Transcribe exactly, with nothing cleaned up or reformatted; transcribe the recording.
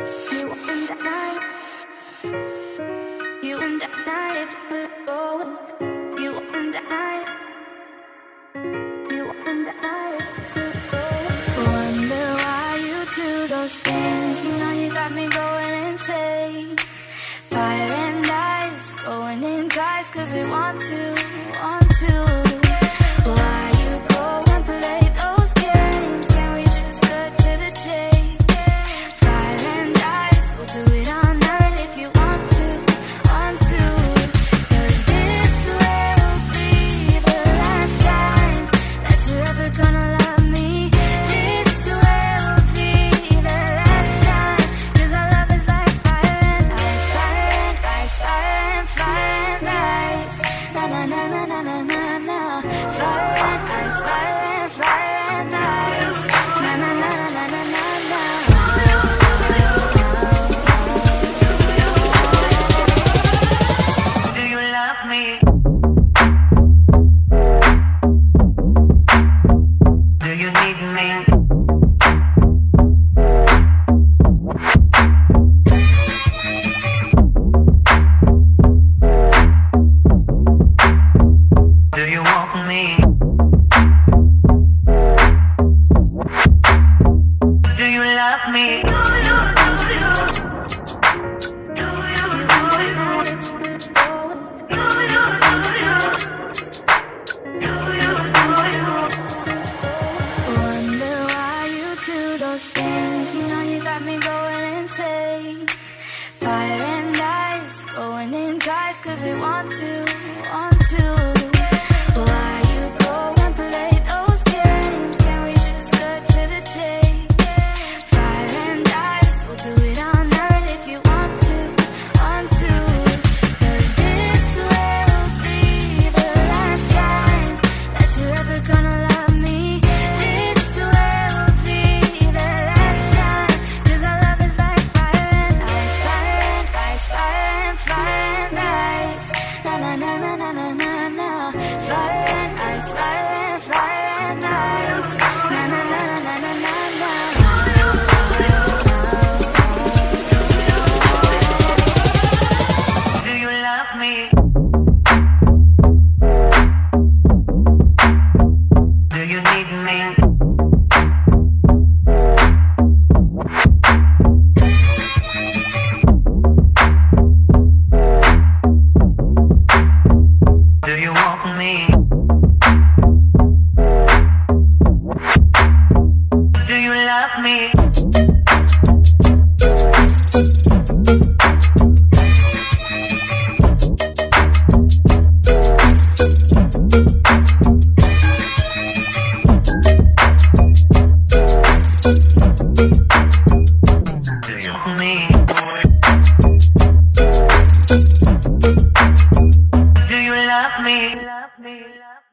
You and I, you and I, if we could go. You and I, you and I, if we could go. Wonder why you do those things. You know you got me going insane. Fire and ice, going in ties, cause we want to, want to. Why you go and play those games? Can we just cut to the chase? Fire and ice, we'll do it all night if you want to, want to. Cause this will be the last time that you're ever gonna love me. This will be the last time, cause our love is like fire and ice. Fire and ice, fire and fire and ice. Na na na na na na na na. Fire and ice, fire and fire and ice. Na na na na na na na na. Do you love me? Do you need me? Do you want me? Do you love me? Wonder why you do those things. You know you got me going insane. Fire and ice, going in ties, cause we want to, want to. Why you go and play those games? Can we just cut to the chase? Fire and ice, we'll do it all night if you want to, want to. Cause this will be the last time that you're ever gonna love me. This will be the last time, cause our love is like fire and ice. Fire and ice, fire and fire and ice. Na na na na na na na na. Fire and ice, fire and fire and ice. Na na na na na na na na. Do you love me? Do you need me? Do you want me? Do you love me? Do you want me? Do you love me? Love me, love me.